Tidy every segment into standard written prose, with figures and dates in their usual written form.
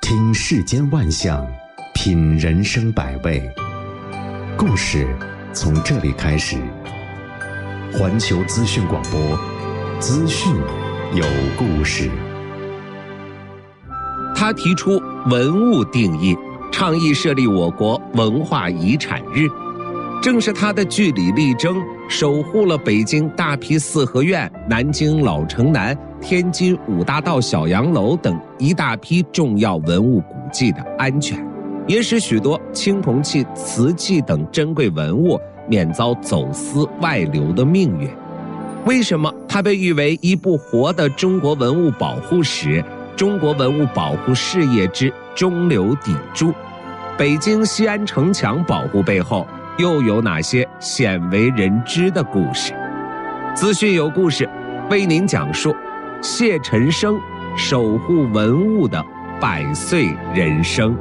听世间万象，品人生百味。故事从这里开始。环球资讯广播，资讯有故事。 他提出文物定义，倡议设立我国文化遗产日。正是他的据理力争，守护了北京大批四合院、南京老城南、天津五大道小洋楼等一大批重要文物古迹的安全，也使许多青铜器、瓷器等珍贵文物免遭走私外流的命运。为什么它被誉为一部活的中国文物保护史、中国文物保护事业之中流砥柱？北京西安城墙保护背后又有哪些鲜为人知的故事？资讯有故事，为您讲述谢晨生守护文物的百岁人生。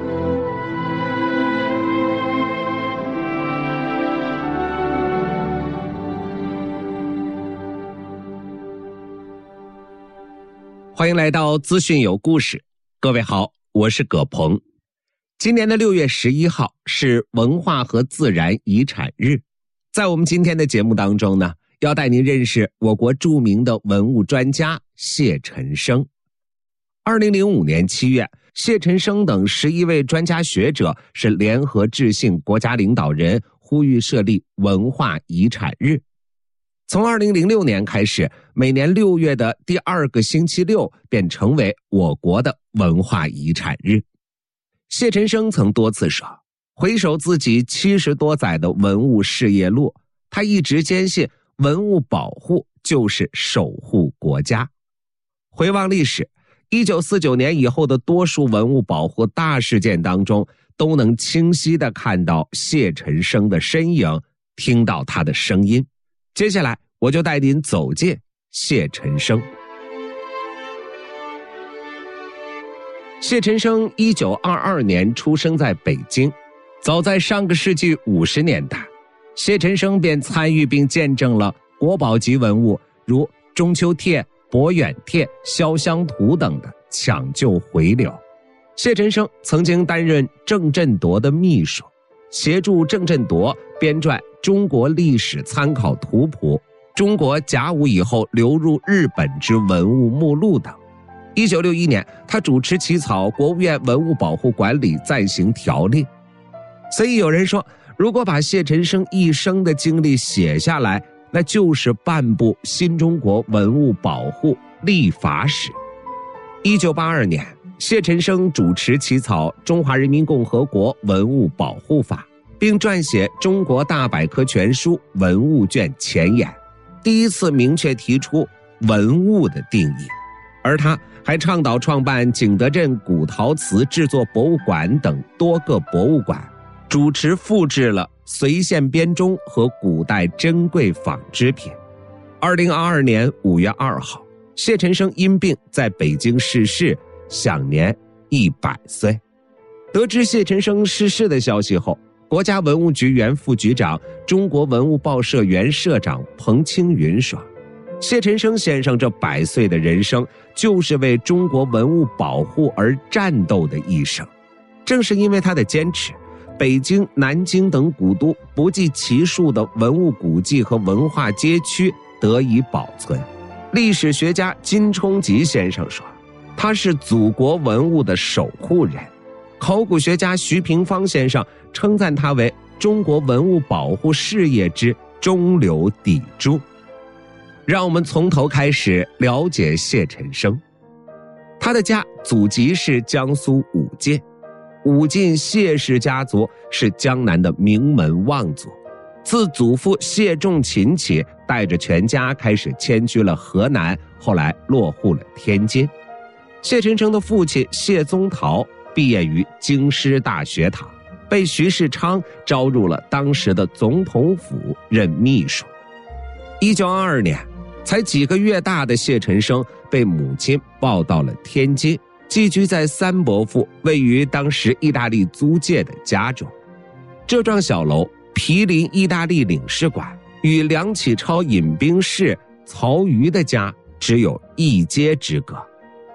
欢迎来到资讯有故事，各位好，我是葛鹏。今年的6月11号是文化和自然遗产日。在我们今天的节目当中呢，要带您认识我国著名的文物专家谢晨生。2005年7月，谢晨生等11位专家学者是联合致信国家领导人，呼吁设立文化遗产日。从2006年开始，每年6月的第2个星期六便成为我国的文化遗产日。谢晨生曾多次说，回首自己70多载的文物事业路，他一直坚信文物保护就是守护国家。回望历史，1949年以后的多数文物保护大事件当中，都能清晰地看到谢晨生的身影，听到他的声音。接下来我就带您走进谢晨生。谢晨生1922年出生在北京。早在上个世纪50年代，谢晨生便参与并见证了国宝级文物如中秋帖、博远帖、潇湘图等的抢救回流。谢晨生曾经担任郑振铎的秘书，协助郑振铎编撰《中国历史参考图谱》、中国甲午以后流入日本之文物目录等。1961年，他主持起草国务院文物保护管理暂行条例。所以有人说，如果把谢晨生一生的经历写下来，那就是半部新中国文物保护立法史。1982年，谢晨生主持起草《中华人民共和国文物保护法》，并撰写《中国大百科全书文物卷前言》，第一次明确提出文物的定义。而他还倡导创办景德镇古陶瓷制作博物馆等多个博物馆，主持复制了隋宪编钟和古代珍贵纺织品。2022年5月2号，谢晨生因病在北京逝世，享年100岁。得知谢晨生逝世的消息后，国家文物局原副局长、中国文物报社原社长彭青云说，谢晨生先生这100岁的人生，就是为中国文物保护而战斗的一生。正是因为他的坚持，北京、南京等古都不计其数的文物古迹和文化街区得以保存。历史学家金冲吉先生说，他是祖国文物的守护人。考古学家徐平方先生称赞他为中国文物保护事业之中流砥柱。让我们从头开始了解谢晨生。他的家祖籍是江苏武进，武进谢氏家族是江南的名门望族。自祖父谢仲勤起，带着全家开始迁居了河南，后来落户了天津。谢晨生的父亲谢宗陶毕业于京师大学堂，被徐世昌招入了当时的总统府任秘书。1922年，才几个月大的谢晨生被母亲抱到了天津，寄居在三伯父位于当时意大利租界的家中。这幢小楼毗邻意大利领事馆，与梁启超引兵士曹禺的家只有一街之隔。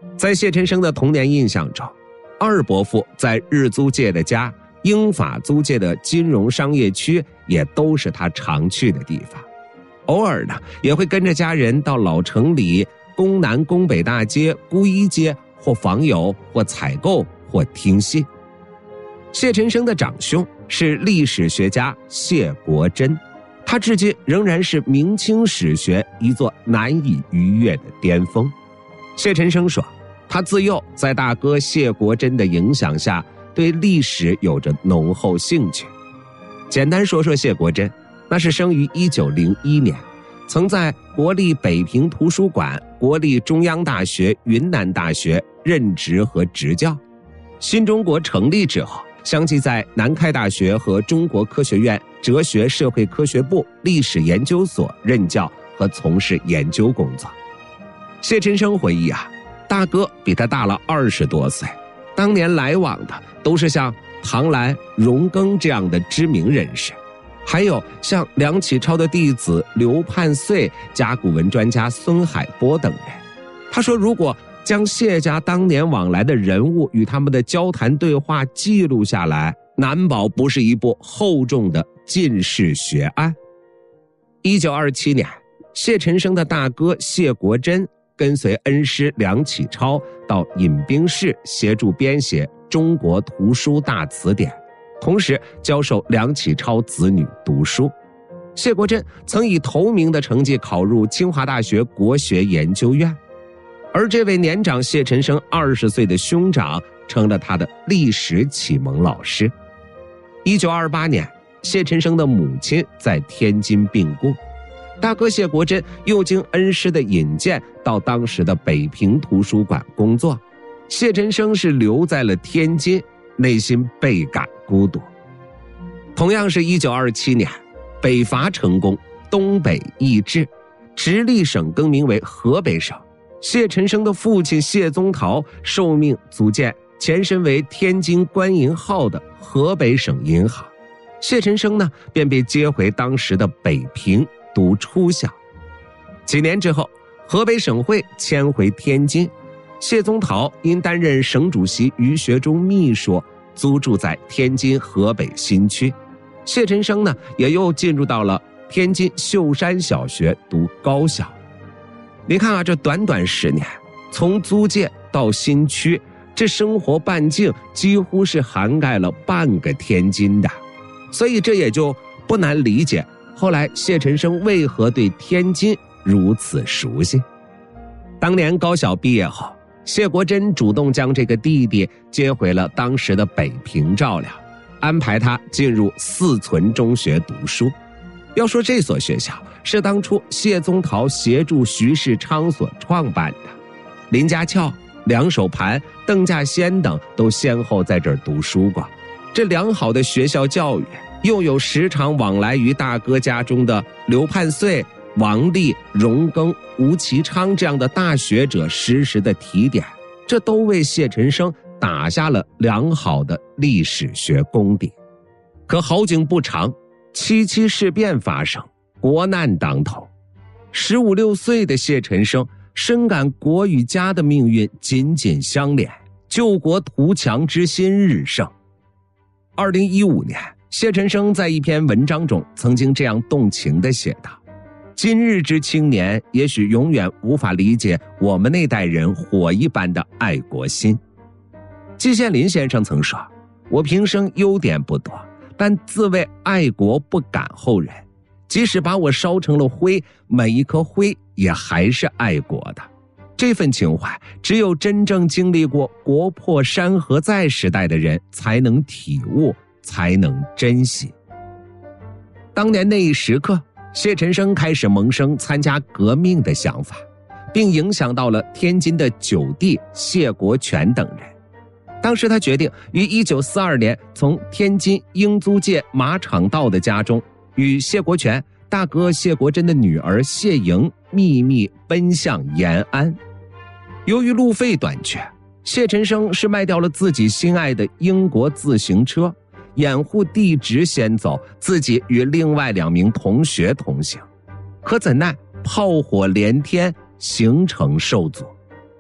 在谢晨生的童年印象中，二伯父在日租界的家，英法租界的金融商业区也都是他常去的地方。偶尔呢，也会跟着家人到老城里、宫南宫北大街、孤衣街或访友或采购或听戏。谢晨生的长兄是历史学家谢国珍，他至今仍然是明清史学一座难以逾越的巅峰。谢晨生说，他自幼在大哥谢国珍的影响下，对历史有着浓厚兴趣。简单说说谢国珍，那是生于1901年，曾在国立北平图书馆、国立中央大学、云南大学任职和执教。新中国成立之后，相继在南开大学和中国科学院哲学社会科学部历史研究所任教和从事研究工作。谢晨生回忆大哥比他大了20多岁，当年来往的都是像唐兰、荣庚这样的知名人士，还有像梁启超的弟子刘盼岁、甲骨文专家孙海波等人。他说，如果将谢家当年往来的人物与他们的交谈对话记录下来，难保不是一部厚重的进士学案。1927年，谢晨生的大哥谢国珍跟随恩师梁启超到饮冰室协助编写《中国图书大词典》，同时教授梁启超子女读书。谢国珍曾以头名的成绩考入清华大学国学研究院，而这位年长谢晨生20岁的兄长成了他的历史启蒙老师。1928年，谢晨生的母亲在天津病故，大哥谢国珍又经恩师的引荐到当时的北平图书馆工作，谢晨生是留在了天津，内心倍感孤独。同样是1927年，北伐成功，东北易帜，直隶省更名为河北省。谢晨生的父亲谢宗桃受命组建前身为天津官银号的河北省银行，谢晨生呢便被接回当时的北平读初小。几年之后，河北省会迁回天津，谢宗桃因担任省主席于学忠秘书，租住在天津河北新区。谢晨生呢也又进入到了天津秀山小学读高小。你看这短短10年，从租界到新区，这生活半径几乎是涵盖了半个天津的，所以这也就不难理解后来谢晨生为何对天津如此熟悉。当年高小毕业后，谢国珍主动将这个弟弟接回了当时的北平照料，安排他进入四存中学读书。要说这所学校是当初谢宗桃协助徐世昌所创办的，林家翘、梁守盘、邓稼先等都先后在这儿读书过。这良好的学校教育，又有时常往来于大哥家中的刘盼岁、王立、荣庚、吴其昌这样的大学者实时的提点，这都为谢晨生打下了良好的历史学功底。可好景不长，77事变发生，国难当头。15、16岁的谢晨生深感国与家的命运紧紧相连，救国图强之心日盛。2015年，谢晨生在一篇文章中曾经这样动情地写道：今日之青年也许永远无法理解我们那代人火一般的爱国心。季羡林先生曾说，我平生优点不多，但自谓爱国不感后人，即使把我烧成了灰，每一颗灰也还是爱国的。这份情怀，只有真正经历过国破山河在时代的人才能体悟，才能珍惜。当年那一时刻，谢晨生开始萌生参加革命的想法，并影响到了天津的九弟谢国权等人。当时他决定于1942年从天津英租界马场道的家中，与谢国权、大哥谢国珍的女儿谢莹秘密奔向延安。由于路费短缺，谢晨生是卖掉了自己心爱的英国自行车，掩护弟侄先走，自己与另外2名同学同行。可怎奈炮火连天，行程受阻。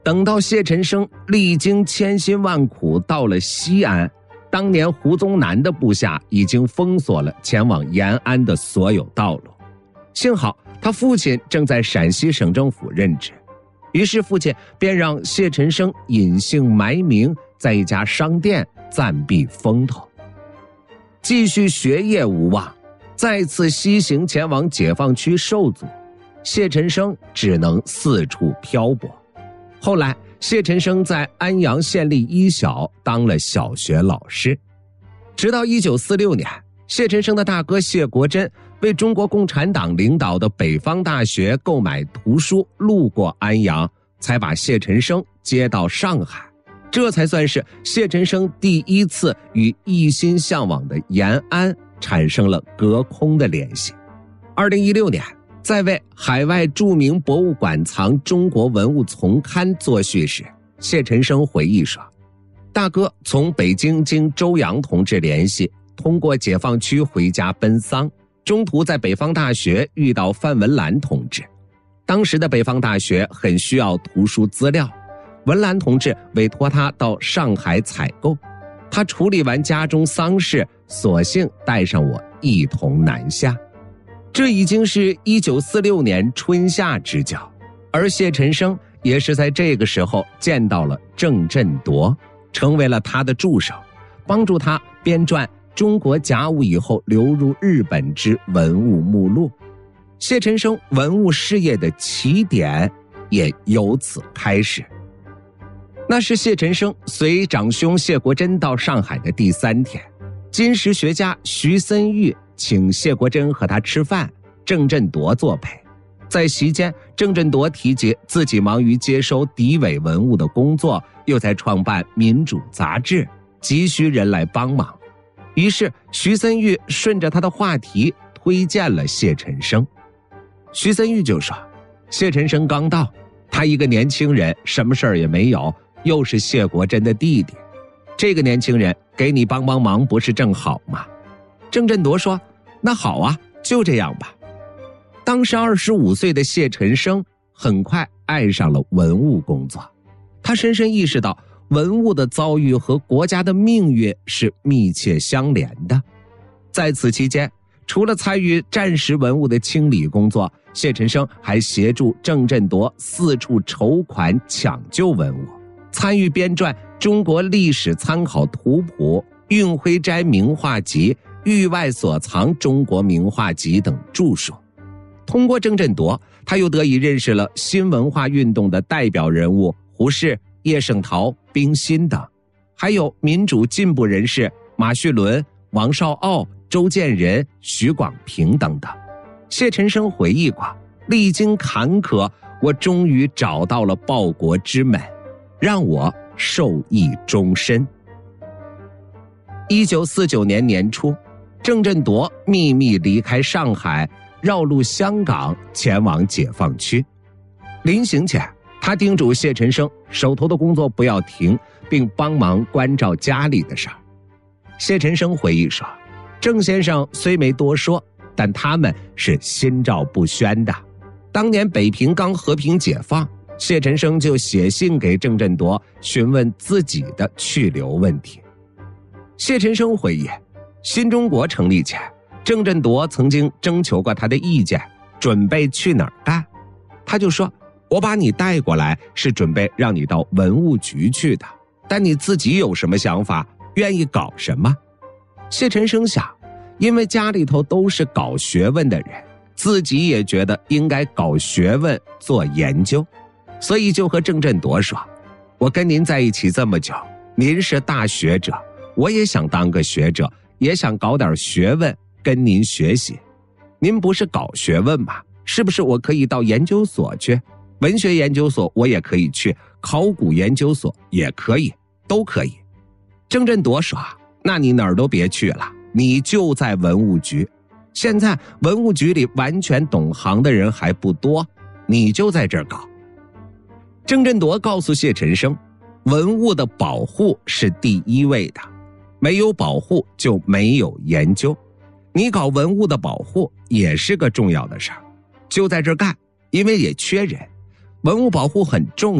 等到谢晨生历经千辛万苦到了西安，当年胡宗南的部下已经封锁了前往延安的所有道路。幸好他父亲正在陕西省政府任职，于是父亲便让谢晨生隐姓埋名，在一家商店暂避风头。继续学业无望，再次西行前往解放区受阻，谢晨生只能四处漂泊。后来谢晨生在安阳县立一小当了小学老师，直到1946年，谢晨生的大哥谢国珍为中国共产党领导的北方大学购买图书，路过安阳，才把谢晨生接到上海，这才算是谢晨生第一次与一心向往的延安产生了隔空的联系。2016年，在为海外著名博物馆藏中国文物丛刊作序时，谢晨生回忆说，大哥从北京经周扬同志联系，通过解放区回家奔丧，中途在北方大学遇到范文澜同志。当时的北方大学很需要图书资料，文澜同志委托他到上海采购，他处理完家中丧事，索性带上我一同南下。这已经是1946年春夏之交，而谢晨生也是在这个时候见到了郑振铎，成为了他的助手，帮助他编撰中国甲午以后流入日本之文物目录。谢晨生文物事业的起点也由此开始。那是谢晨生随长兄谢国珍到上海的第3天，金石学家徐森玉请谢国珍和他吃饭，郑振铎作陪。在席间，郑振铎提及自己忙于接收敌伪文物的工作，又在创办民主杂志，急需人来帮忙。于是徐森玉顺着他的话题推荐了谢晨生。徐森玉就说，谢晨生刚到，他一个年轻人，什么事儿也没有，又是谢国珍的弟弟，这个年轻人给你帮帮忙不是正好吗？郑振铎说，那好啊，就这样吧。当时25岁的谢晨生很快爱上了文物工作，他深深意识到文物的遭遇和国家的命运是密切相连的。在此期间，除了参与战时文物的清理工作，谢晨生还协助郑振铎四处筹款抢救文物，参与编撰《中国历史参考图谱》《运辉斋名画集》《域外所藏中国名画集》等著述。通过郑振铎，他又得以认识了新文化运动的代表人物胡适、叶圣陶、冰心等，还有民主进步人士马叙伦、王绍奥、周建人、许广平等等。谢晨生回忆过，历经坎坷，我终于找到了报国之门，让我受益终身。1949年年初，郑振铎秘密离开上海，绕路香港，前往解放区。临行前，他叮嘱谢晨生手头的工作不要停，并帮忙关照家里的事儿。谢晨生回忆说，郑先生虽没多说，但他们是心照不宣的。当年北平刚和平解放，谢晨生就写信给郑振铎询问自己的去留问题。谢晨生回忆，新中国成立前，郑振铎曾经征求过他的意见，准备去哪儿干。他就说，我把你带过来是准备让你到文物局去的，但你自己有什么想法，愿意搞什么？谢晨生想，因为家里头都是搞学问的人，自己也觉得应该搞学问做研究，所以就和郑振铎说，我跟您在一起这么久，您是大学者，我也想当个学者，也想搞点学问跟您学习。您不是搞学问吗？是不是我可以到研究所去？文学研究所我也可以去，考古研究所也可以，都可以。郑振铎说，那你哪儿都别去了，你就在文物局。现在文物局里完全懂行的人还不多，你就在这儿搞。郑振铎告诉谢晨生，文物的保护是第一位的，没有保护就没有研究，你搞文物的保护也是个重要的事儿，就在这儿干，因为也缺人。文物保护很重要，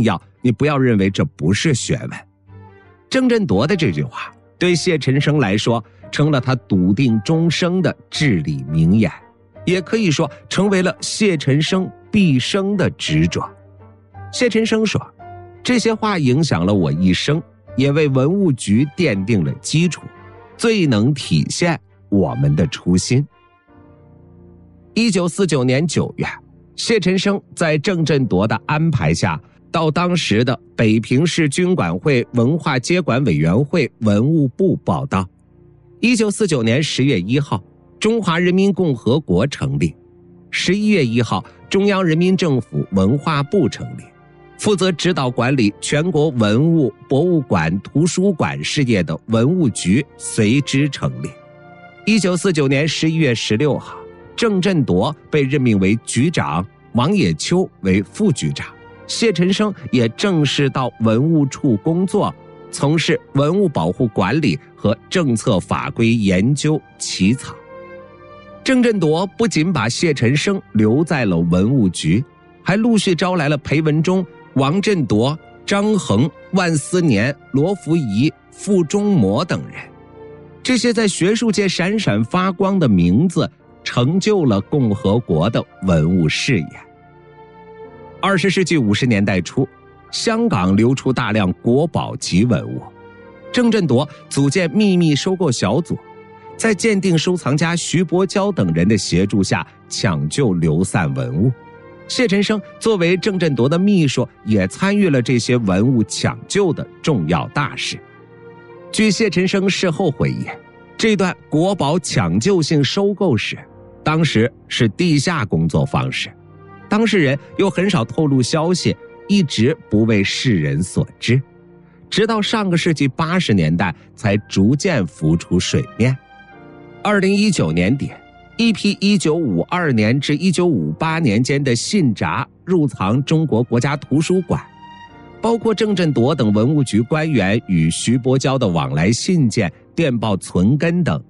你不要认为这不是学问。郑振铎的这句话对谢晨生来说成了他笃定终生的至理名言，也可以说成为了谢晨生毕生的执着。谢晨生说，这些话影响了我一生，也为文物局奠定了基础，最能体现我们的初心。1949年9月，谢晨生在郑振铎的安排下，到当时的北平市军管会文化接管委员会文物部报到。1949年10月1号，中华人民共和国成立。11月1号，中央人民政府文化部成立，负责指导管理全国文物、博物馆、图书馆事业的文物局随之成立。1949年11月16号，郑振铎被任命为局长，王野秋为副局长，谢晨生也正式到文物处工作，从事文物保护管理和政策法规研究起草。郑振铎不仅把谢晨生留在了文物局，还陆续招来了裴文中、王振铎、张衡、万思年、罗福仪、傅中模等人。这些在学术界闪闪发光的名字，成就了共和国的文物事业。20世纪50年代初，香港流出大量国宝级文物，郑振铎组建秘密收购小组，在鉴定收藏家徐伯娇等人的协助下抢救流散文物。谢晨生作为郑振铎的秘书，也参与了这些文物抢救的重要大事。据谢晨生事后回忆，这段国宝抢救性收购史当时是地下工作方式，当事人又很少透露消息，一直不为世人所知，直到上个世纪80年代才逐渐浮出水面。2019年底，一批1952年至1958年间的信札入藏中国国家图书馆，包括郑振铎等文物局官员与徐伯娇的往来信件、电报存根等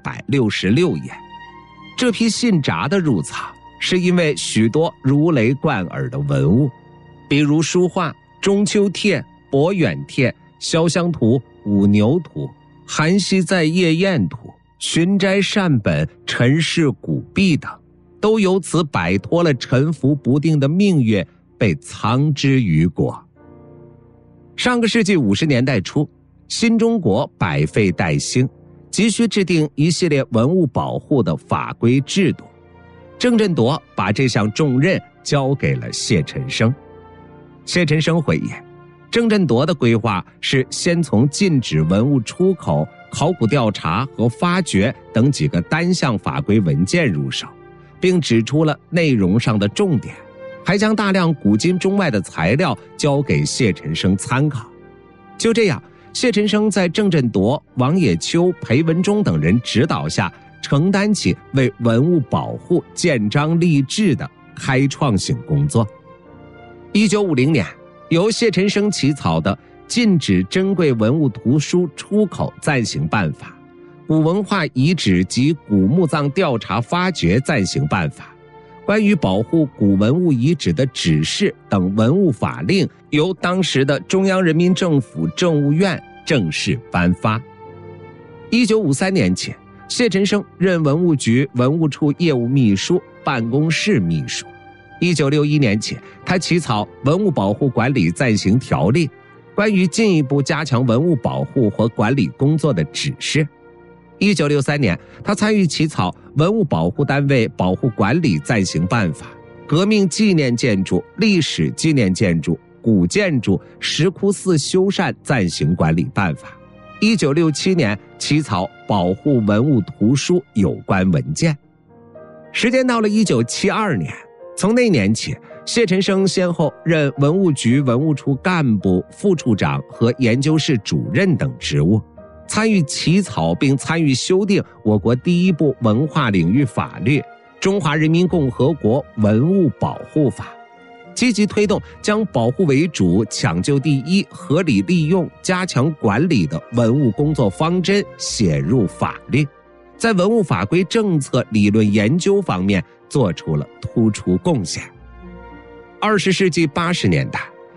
166页。这批信札的入藏是因为许多如雷贯耳的文物，比如书画、中秋帖、博远帖、潇湘图、五牛图、韩熙载夜宴图、寻斋善本、陈氏古币等，都由此摆脱了沉浮不定的命运，被藏之于国。上个世纪50年代初，新中国百废待兴，急需制定一系列文物保护的法规制度。郑振铎把这项重任交给了谢晨生。谢晨生回忆，郑振铎的规划是先从禁止文物出口、考古调查和发掘等几个单项法规文件入手，并指出了内容上的重点，还将大量古今中外的材料交给谢晨生参考。就这样，谢晨生在郑振铎、王野秋、裴文中等人指导下，承担起为文物保护建章立制的开创性工作。1950年，由谢晨生起草的《禁止珍贵文物图书出口暂行办法》、《古文化遗址及古墓葬调查发掘暂行办法》、《关于保护古文物遗址的指示》等文物法令，由当时的中央人民政府政务院正式颁发。1953年起，谢晨生任文物局文物处业务秘书、办公室秘书。1961年起，他起草《文物保护管理暂行条例》，关于进一步加强文物保护和管理工作的指示。1963年，他参与起草《文物保护单位保护管理暂行办法》、《革命纪念建筑、历史纪念建筑、古建筑、石窟寺修缮暂行管理办法》。1967年，起草《保护文物图书有关文件》。时间到了1972年，从那年起，谢晨生先后任文物局文物处干部、副处长和研究室主任等职务，参与起草并参与修订我国第一部文化领域法律《中华人民共和国文物保护法》，积极推动将保护为主、抢救第一、合理利用、加强管理的文物工作方针写入法律，在文物法规政策理论研究方面做出了突出贡献。20世纪80年代，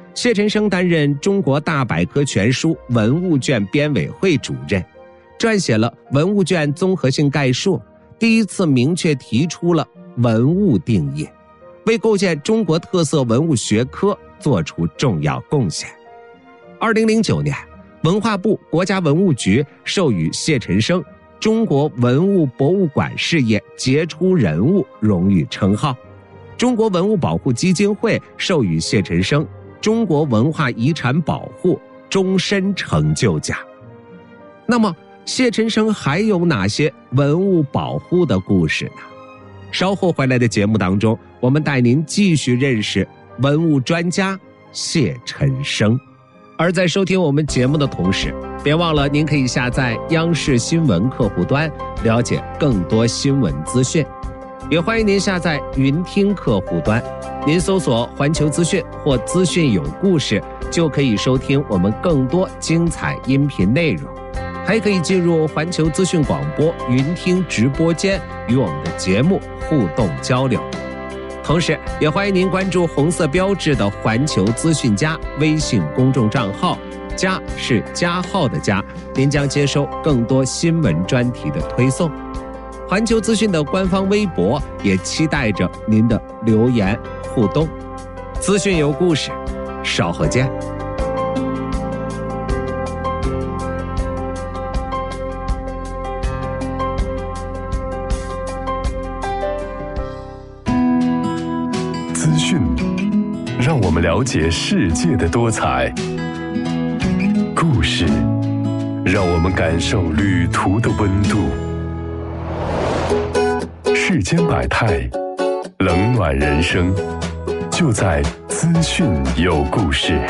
谢晨生担任中国大百科全书文物卷编委会主任，撰写了文物卷综合性概述，第一次明确提出了文物定义，为构建中国特色文物学科做出重要贡献。2009年，文化部国家文物局授予谢晨生中国文物博物馆事业杰出人物荣誉称号，中国文物保护基金会授予谢晨生中国文化遗产保护终身成就奖。那么谢晨生还有哪些文物保护的故事呢？稍后回来的节目当中，我们带您继续认识文物专家谢晨生。而在收听我们节目的同时，别忘了您可以下载央视新闻客户端，了解更多新闻资讯。也欢迎您下载云听客户端，您搜索环球资讯或资讯有故事，就可以收听我们更多精彩音频内容。还可以进入环球资讯广播云听直播间，与我们的节目互动交流。同时也欢迎您关注红色标志的环球资讯家微信公众账号，加是加号的加，您将接收更多新闻专题的推送。环球资讯的官方微博也期待着您的留言互动。资讯有故事，稍后见。 资讯让我们了解世界的多彩，故事让我们感受旅途的温度。世间百态，冷暖人生，就在资讯有故事。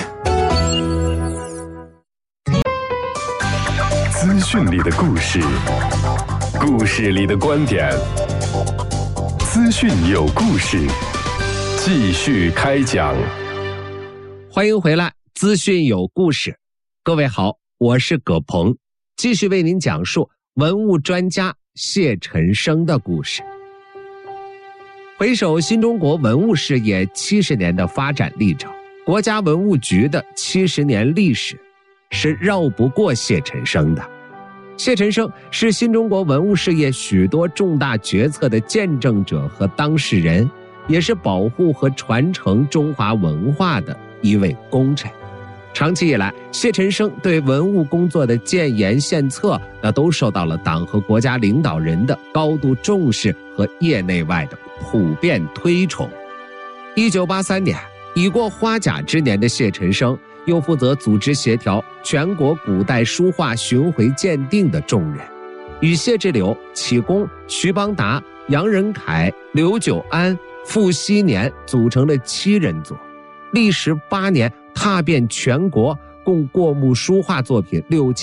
资讯里的故事，故事里的观点，资讯有故事，继续开讲。 欢迎回来，资讯有故事。各位好，我是葛鹏，继续为您讲述文物专家谢晨生的故事。回首新中国文物事业70年的发展历程，国家文物局的70年历史是绕不过谢晨生的。谢晨生是新中国文物事业许多重大决策的见证者和当事人，也是保护和传承中华文化的一位功臣。长期以来，谢晨生对文物工作的建言献策，那都受到了党和国家领导人的高度重视和业内外的普遍推崇。1983年，已过花甲之年的谢晨生，又负责组织协调全国古代书画巡回鉴定的重任，与谢志柳、启功、徐邦达、杨仁凯、刘九安、傅熹年组成了7人组，历时8年踏遍全国，共过目书画作品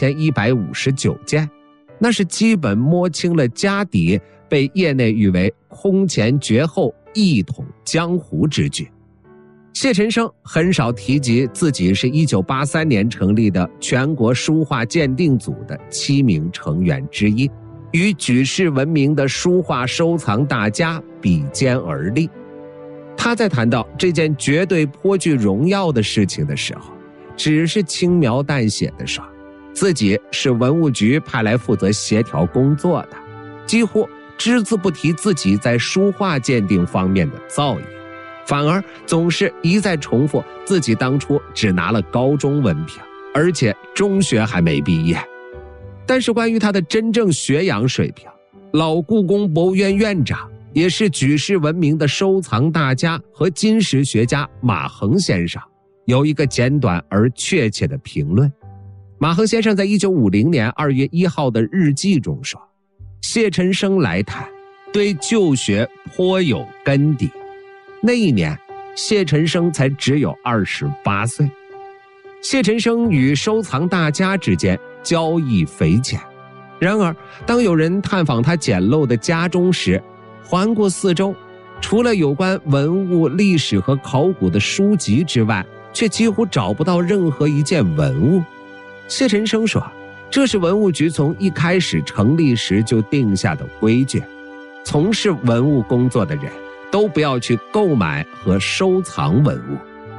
6159件，那是基本摸清了家底，被业内誉为空前绝后、一统江湖之举。谢晨生很少提及自己是1983年成立的全国书画鉴定组的7名成员之一，与举世闻名的书画收藏大家比肩而立。他在谈到这件绝对颇具荣耀的事情的时候，只是轻描淡写地说，自己是文物局派来负责协调工作的，几乎只字不提自己在书画鉴定方面的造诣，反而总是一再重复自己当初只拿了高中文凭，而且中学还没毕业。但是关于他的真正学养水平，老故宫博物院院长，也是举世闻名的收藏大家和金石学家马衡先生有一个简短而确切的评论。马衡先生在1950年2月1号的日记中说，谢晨生来谈，对旧学颇有根底。那一年，谢晨生才只有28岁。谢晨生与收藏大家之间交易匪浅，然而当有人探访他简陋的家中时，环顾四周，除了有关文物历史和考古的书籍之外，却几乎找不到任何一件文物。谢晨生说，这是文物局从一开始成立时就定下的规矩，从事文物工作的人都不要去购买和收藏文物。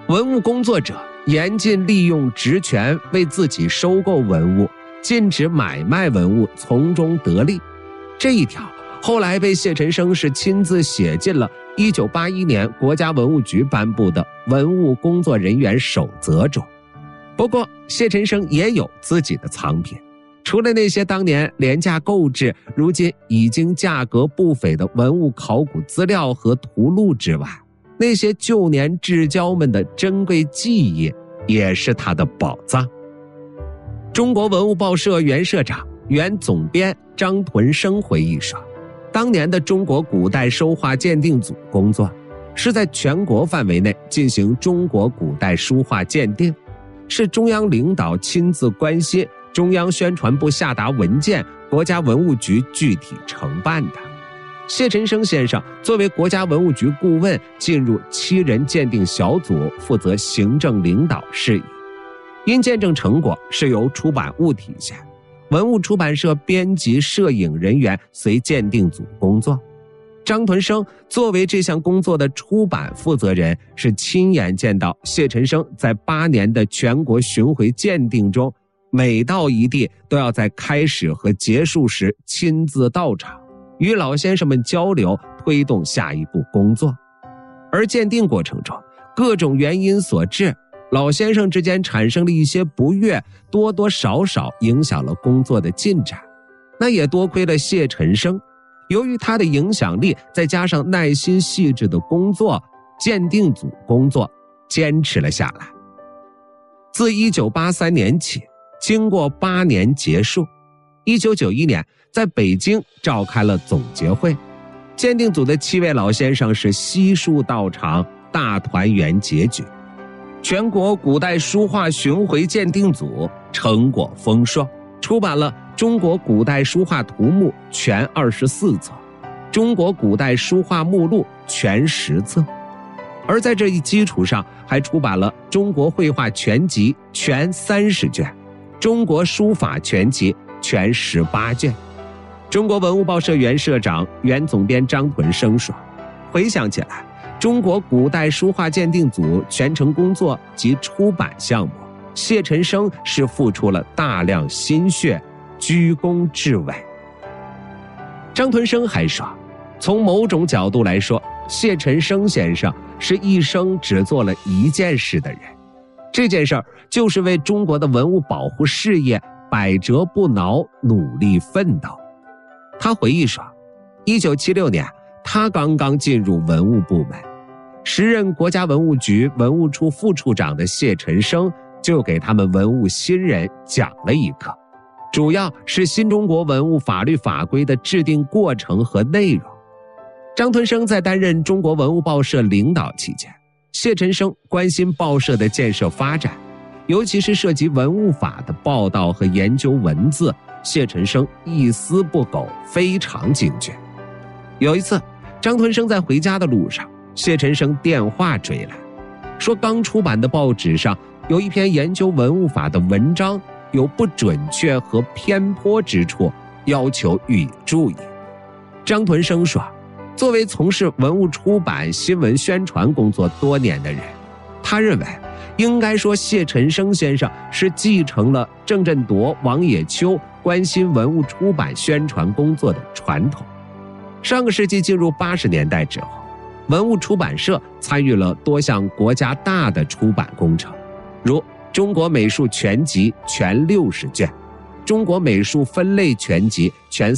文物工作者严禁利用职权为自己收购文物，禁止买卖文物从中得利。这一条后来被谢晨生是亲自写进了1981年国家文物局颁布的文物工作人员守则中。不过谢晨生也有自己的藏品，除了那些当年廉价购置，如今已经价格不菲的文物考古资料和图录之外，那些旧年至交们的珍贵记忆也是他的宝藏。中国文物报社原社长、原总编张屯生回忆说，当年的中国古代书画鉴定组工作是在全国范围内进行中国古代书画鉴定，是中央领导亲自关心，中央宣传部下达文件，国家文物局具体承办的。谢晨生先生作为国家文物局顾问，进入7人鉴定小组，负责行政领导事宜。因鉴证成果是由出版物体现，文物出版社编辑、摄影人员随鉴定组工作。张屯生作为这项工作的出版负责人，是亲眼见到谢晨生在8年的全国巡回鉴定中，每到一地都要在开始和结束时亲自到场，与老先生们交流，推动下一步工作。而鉴定过程中，各种原因所致，老先生之间产生了一些不悦，多多少少影响了工作的进展。那也多亏了谢晨生，由于他的影响力，再加上耐心细致的工作，鉴定组工作坚持了下来。自1983年起，经过8年结束，1991年在北京召开了总结会，鉴定组的7位老先生是悉数到场，大团圆结局。全国古代书画巡回鉴定组成果丰硕，出版了《中国古代书画图目》全24册，《中国古代书画目录》全10册。而在这一基础上，还出版了《中国绘画全集》全30卷，《中国书法全集》全18卷。中国文物报社原社长、原总编张屯生说，回想起来，中国古代书画鉴定组全程工作及出版项目，谢晨生是付出了大量心血，居功至伟。张屯生还说，从某种角度来说，谢晨生先生是一生只做了一件事的人，这件事就是为中国的文物保护事业百折不挠，努力奋斗。他回忆说，1976年他刚刚进入文物部门，时任国家文物局文物处副处长的谢晨生就给他们文物新人讲了一课，主要是新中国文物法律法规的制定过程和内容。张屯生在担任中国文物报社领导期间，谢晨生关心报社的建设发展，尤其是涉及文物法的报道和研究文字，谢晨生一丝不苟，非常精确。有一次，张屯生在回家的路上，谢晨生电话追来，说刚出版的报纸上有一篇研究文物法的文章有不准确和偏颇之处，要求予以注意。张屯生说，作为从事文物出版、新闻宣传工作多年的人，他认为应该说谢晨生先生是继承了郑振铎、王野秋关心文物出版宣传工作的传统。上个世纪进入80年代之后，文物出版社参与了多项国家大的出版工程，如《中国美术全集》全60卷，《中国美术分类全集》全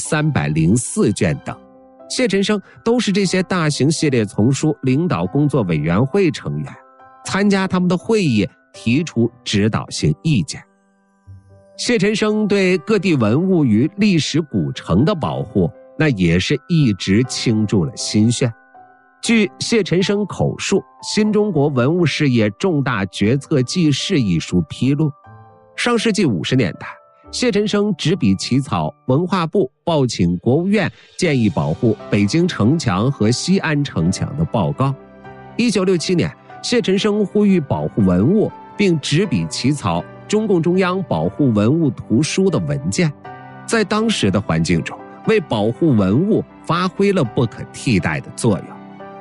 304卷等。谢晨生都是这些大型系列丛书领导工作委员会成员，参加他们的会议，提出指导性意见。谢晨生对各地文物与历史古城的保护，那也是一直倾注了心血。据谢晨生口述，《新中国文物事业重大决策记事》一书披露，上世纪50年代，谢晨生执笔起草文化部报请国务院建议保护北京城墙和西安城墙的报告。1967年，谢晨生呼吁保护文物，并执笔起草中共中央保护文物图书的文件，在当时的环境中，为保护文物发挥了不可替代的作用。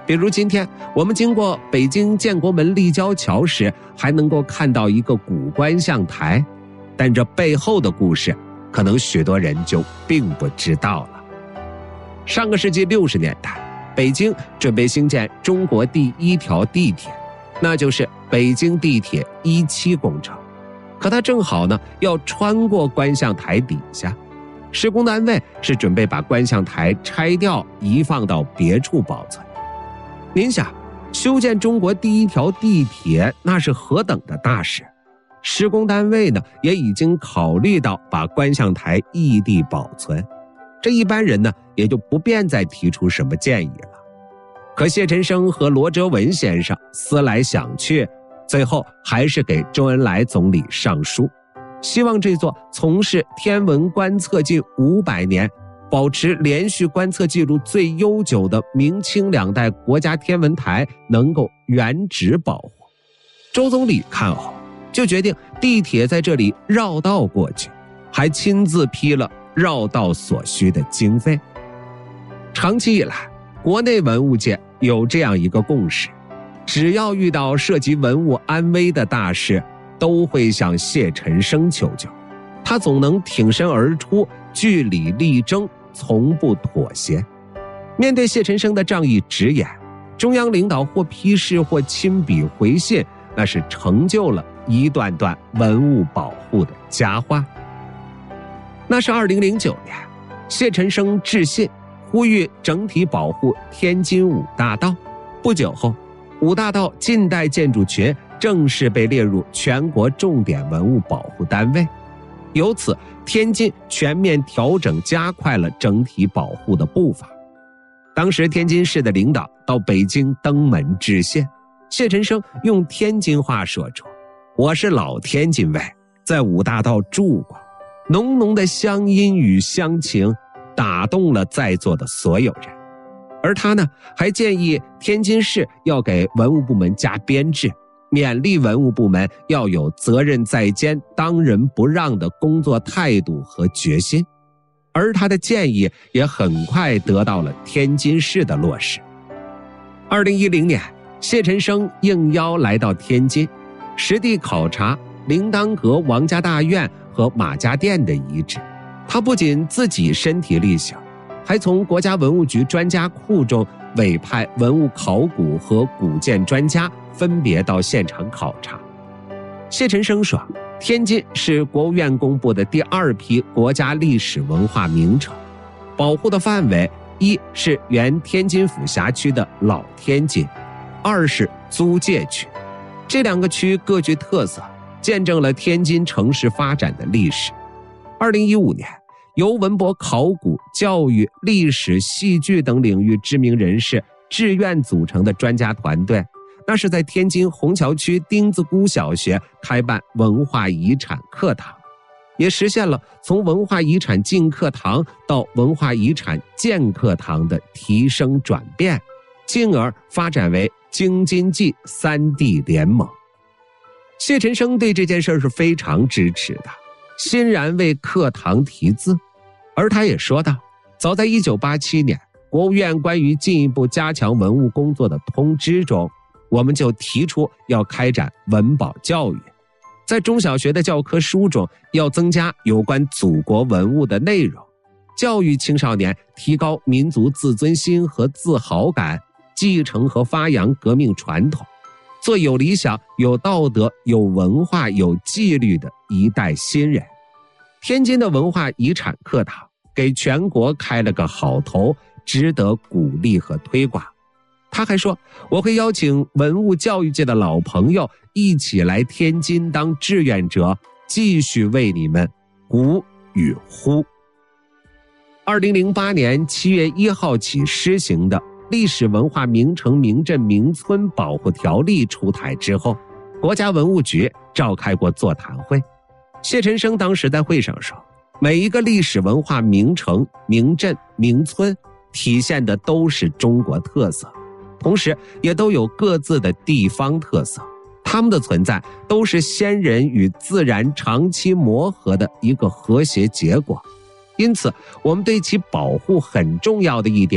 比如今天我们经过北京建国门立交桥时，还能够看到一个古观象台，但这背后的故事可能许多人就并不知道了。上个世纪60年代，北京准备兴建中国第一条地铁，那就是北京地铁17工程。可它正好呢要穿过观象台底下，施工单位是准备把观象台拆掉，移放到别处保存。您想，修建中国第一条地铁那是何等的大事，施工单位呢也已经考虑到把观象台异地保存，这一般人呢也就不便再提出什么建议了。可谢陈生和罗哲文先生思来想去，最后还是给周恩来总理上书，希望这座从事天文观测近500年，保持连续观测记录最悠久的明清2代国家天文台能够原址保护。周总理看后就决定地铁在这里绕道过去，还亲自批了绕道所需的经费。长期以来，国内文物界有这样一个共识，只要遇到涉及文物安危的大事，都会向谢陈生求救，他总能挺身而出，据理力争，从不妥协。面对谢陈生的仗义直言，中央领导或批示或亲笔回信，那是成就了一段段文物保护的佳话。那是2009年，谢陈生致信呼吁整体保护天津五大道。不久后，五大道近代建筑群正式被列入全国重点文物保护单位。由此，天津全面调整加快了整体保护的步伐。当时天津市的领导到北京登门致谢，谢陈生用天津话说出：“我是老天津卫，在五大道住过。”浓浓的乡音与乡情打动了在座的所有人。而他呢，还建议天津市要给文物部门加编制，勉励文物部门要有责任在肩、当仁不让的工作态度和决心。而他的建议也很快得到了天津市的落实。2010年，谢陈生应邀来到天津，实地考察铃铛阁王家大院和马家店的遗址。他不仅自己身体力行，还从国家文物局专家库中委派文物考古和古建专家分别到现场考察。谢陈生说，天津是国务院公布的第2批国家历史文化名城，保护的范围一是原天津府辖区的老天津，二是租界区。这2个区各具特色，见证了天津城市发展的历史。2015年，由文博考古、教育、历史、戏剧等领域知名人士志愿组成的专家团队，那是在天津虹桥区丁字沽小学开办文化遗产课堂，也实现了从文化遗产进课堂到文化遗产建课堂的提升转变，进而发展为京津冀3地联盟。谢陈生对这件事是非常支持的，欣然为课堂题字。而他也说道，早在1987年，国务院关于进一步加强文物工作的通知中，我们就提出要开展文保教育，在中小学的教科书中要增加有关祖国文物的内容，教育青少年提高民族自尊心和自豪感，继承和发扬革命传统，做有理想、有道德、有文化、有纪律的一代新人。天津的文化遗产课堂给全国开了个好头，值得鼓励和推广。他还说，我会邀请文物教育界的老朋友一起来天津当志愿者，继续为你们鼓与呼。2008年7月1号起施行的历史文化名城名镇名村保护条例出台之后，国家文物局召开过座谈会。谢陈生当时在会上说，每一个历史文化名城、名镇、名村体现的都是中国特色，同时也都有各自的地方特色，它们的存在都是先人与自然长期磨合的一个和谐结果。因此，我们对其保护很重要的一点，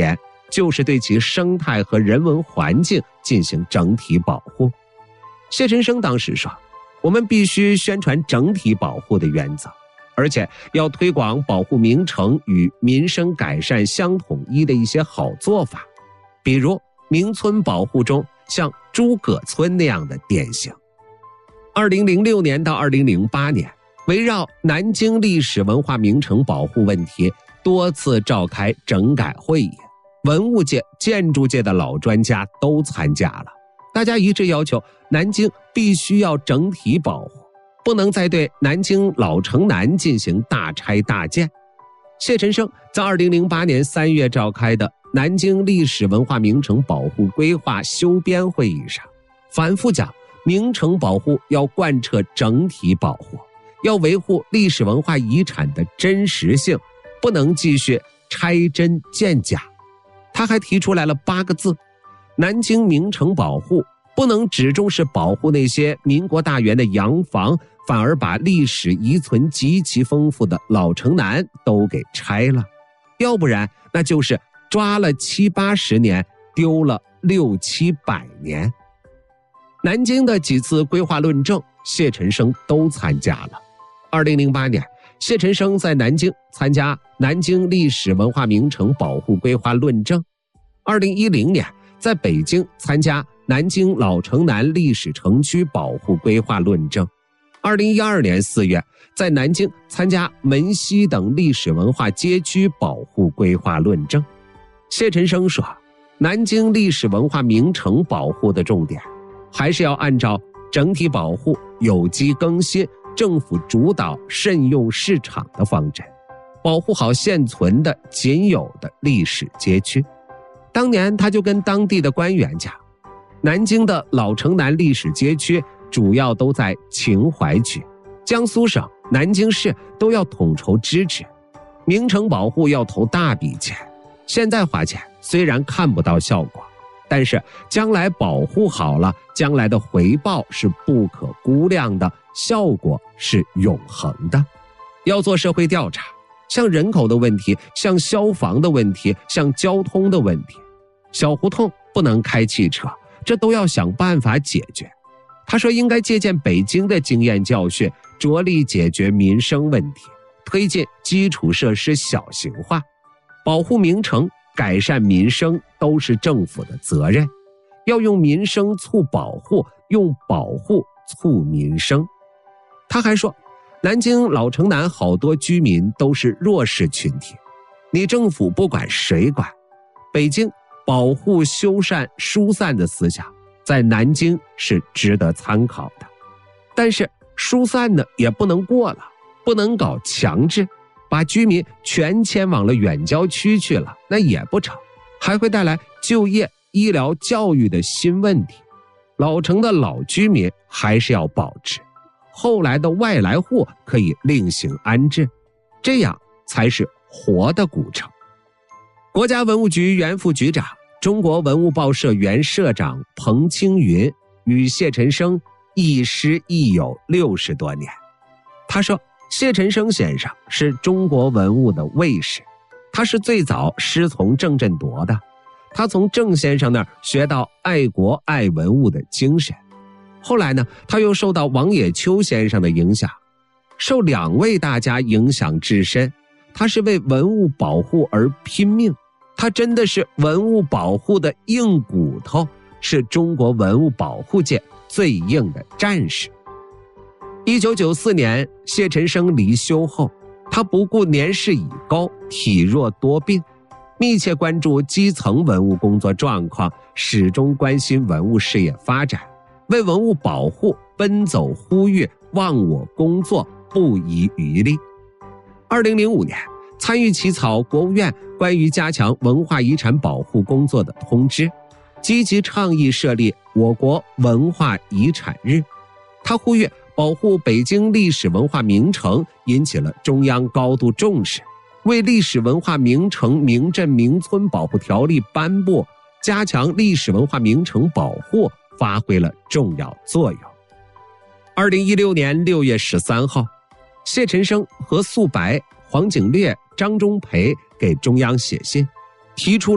就是对其生态和人文环境进行整体保护。谢陈生当时说，我们必须宣传整体保护的原则，而且要推广保护名城与民生改善相统一的一些好做法，比如名村保护中像诸葛村那样的典型。2006年到2008年，围绕南京历史文化名城保护问题多次召开整改会议，文物界、建筑界的老专家都参加了，大家一致要求南京必须要整体保护，不能再对南京老城南进行大拆大建。谢陈生在2008年3月召开的南京历史文化名城保护规划修编会议上，反复讲名城保护要贯彻整体保护，要维护历史文化遗产的真实性，不能继续拆真建假。他还提出来了8个字：南京名城保护不能只重视保护那些民国大员的洋房，反而把历史遗存极其丰富的老城南都给拆了，要不然那就是抓了70-80年，丢了600-700年。南京的几次规划论证，谢陈生都参加了。2008年，谢陈生在南京参加南京历史文化名城保护规划论证。2010年，在北京参加南京老城南历史城区保护规划论证。2012年4月，在南京参加门西等历史文化街区保护规划论证。谢陈生说，南京历史文化名城保护的重点还是要按照整体保护、有机更新、政府主导、慎用市场的方针，保护好现存的仅有的历史街区。当年他就跟当地的官员讲，南京的老城南历史街区主要都在秦淮区，江苏省、南京市都要统筹支持，名城保护要投大笔钱，现在花钱虽然看不到效果，但是将来保护好了，将来的回报是不可估量的，效果是永恒的。要做社会调查，像人口的问题，像消防的问题，像交通的问题，小胡同不能开汽车，这都要想办法解决。他说应该借鉴北京的经验教训，着力解决民生问题，推进基础设施小型化，保护名城、改善民生都是政府的责任，要用民生促保护，用保护促民生。他还说，南京老城南好多居民都是弱势群体，你政府不管谁管，北京保护修缮疏散的思想在南京是值得参考的，但是疏散呢也不能过了，不能搞强制，把居民全迁往了远郊区去了，那也不成，还会带来就业、医疗、教育的新问题。老城的老居民还是要保持，后来的外来户可以另行安置，这样才是活的古城。国家文物局原副局长、中国文物报社原社长彭青云与谢陈生亦师亦友60多年。他说，谢陈生先生是中国文物的卫士，他是最早师从郑振铎的，他从郑先生那儿学到爱国爱文物的精神。后来呢，他又受到王野秋先生的影响，受2位大家影响至深，他是为文物保护而拼命，他真的是文物保护的硬骨头，是中国文物保护界最硬的战士。1994年，谢陈生离休后，他不顾年事已高，体弱多病，密切关注基层文物工作状况，始终关心文物事业发展，为文物保护奔走呼吁，忘我工作，不遗余力。2005年，参与起草国务院关于加强文化遗产保护工作的通知，积极倡议设立我国文化遗产日。他呼吁保护北京历史文化名城，引起了中央高度重视，为历史文化名城、名镇、名村保护条例颁布，加强历史文化名城保护发挥了重要作用。2016年6月13号，谢陈生和素白、黄景烈、张忠培给中央写信，提出了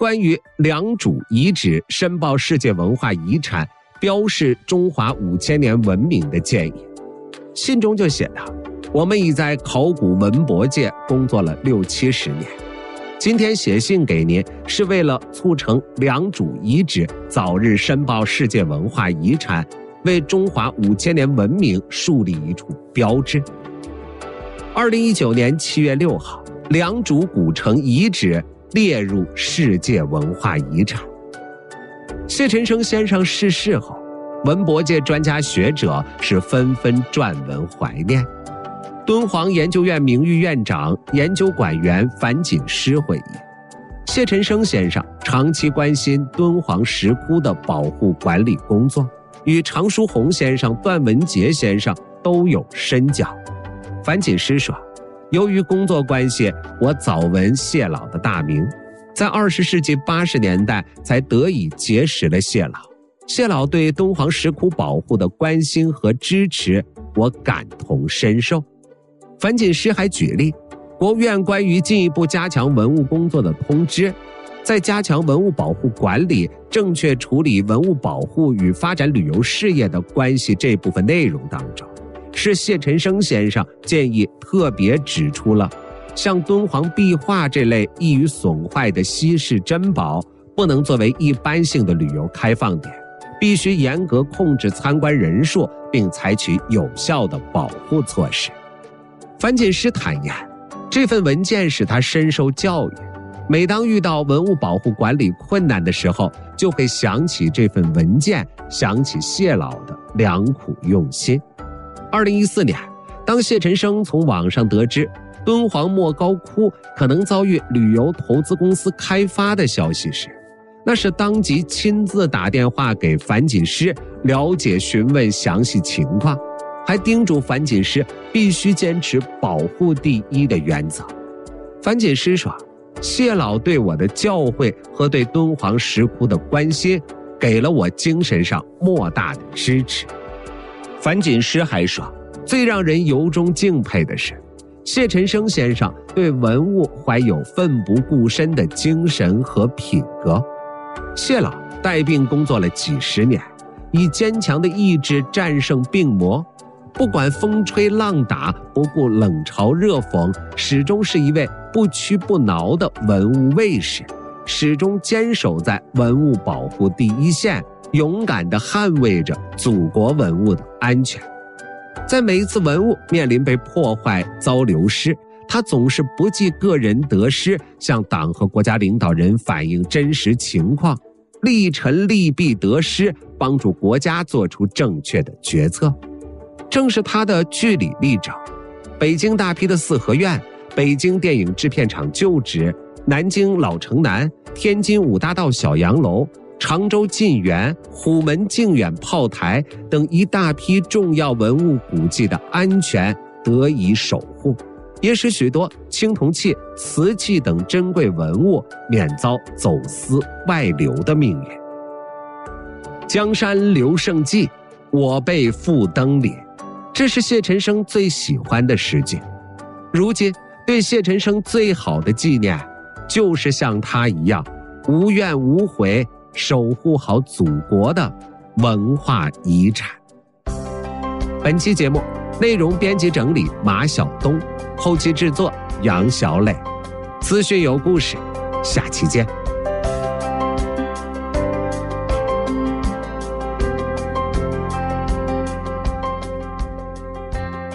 关于良渚遗址申报世界文化遗产，标示中华5000年文明的建议。信中就写道，我们已在考古文博界工作了60-70年，今天写信给您是为了促成良渚遗址早日申报世界文化遗产，为中华5000年文明树立一处标志。2019年7月6号，良渚古城遗址列入世界文化遗产。谢晨生先生逝世后，文博界专家学者是纷纷撰文怀念。敦煌研究院名誉院长、研究馆员樊锦诗回忆，谢晨生先生长期关心敦煌石窟的保护管理工作，与常书鸿先生、段文杰先生都有深交。樊锦诗说，由于工作关系，我早闻谢老的大名，在20世纪80年代才得以结识了谢老。谢老对敦煌石窟保护的关心和支持，我感同身受。樊锦诗还举例，国务院关于进一步加强文物工作的通知，在加强文物保护管理、正确处理文物保护与发展旅游事业的关系这部分内容当中，是谢晨生先生建议特别指出了，像敦煌壁画这类易于损坏的稀世珍宝，不能作为一般性的旅游开放点，必须严格控制参观人数，并采取有效的保护措施。樊锦诗坦言，这份文件使他深受教育，每当遇到文物保护管理困难的时候，就会想起这份文件，想起谢老的良苦用心。2014年，当谢晨生从网上得知敦煌莫高窟可能遭遇旅游投资公司开发的消息时，那是当即亲自打电话给樊锦诗了解询问详细情况，还叮嘱樊锦诗必须坚持保护第一的原则。樊锦诗说，谢老对我的教诲和对敦煌石窟的关心，给了我精神上莫大的支持。樊锦诗还说，最让人由衷敬佩的是，谢晨生先生对文物怀有奋不顾身的精神和品格。谢老带病工作了几十年，以坚强的意志战胜病魔，不管风吹浪打，不顾冷嘲热讽，始终是一位不屈不挠的文物卫士，始终坚守在文物保护第一线，勇敢地捍卫着祖国文物的安全。在每一次文物面临被破坏、遭流失，他总是不计个人得失，向党和国家领导人反映真实情况，力陈利弊得失，帮助国家做出正确的决策。正是他的据理力争，北京大批的四合院、北京电影制片厂旧址、南京老城南、天津五大道小洋楼、常州晋园、虎门靖远炮台等一大批重要文物古迹的安全得以守护，也使许多青铜器、瓷器等珍贵文物免遭走私外流的命运。江山留胜迹，我辈复登临，这是谢晨生最喜欢的诗句。如今对谢晨生最好的纪念，就是像他一样无怨无悔守护好祖国的文化遗产。本期节目内容编辑整理马晓东，后期制作杨小磊。资讯有故事，下期见。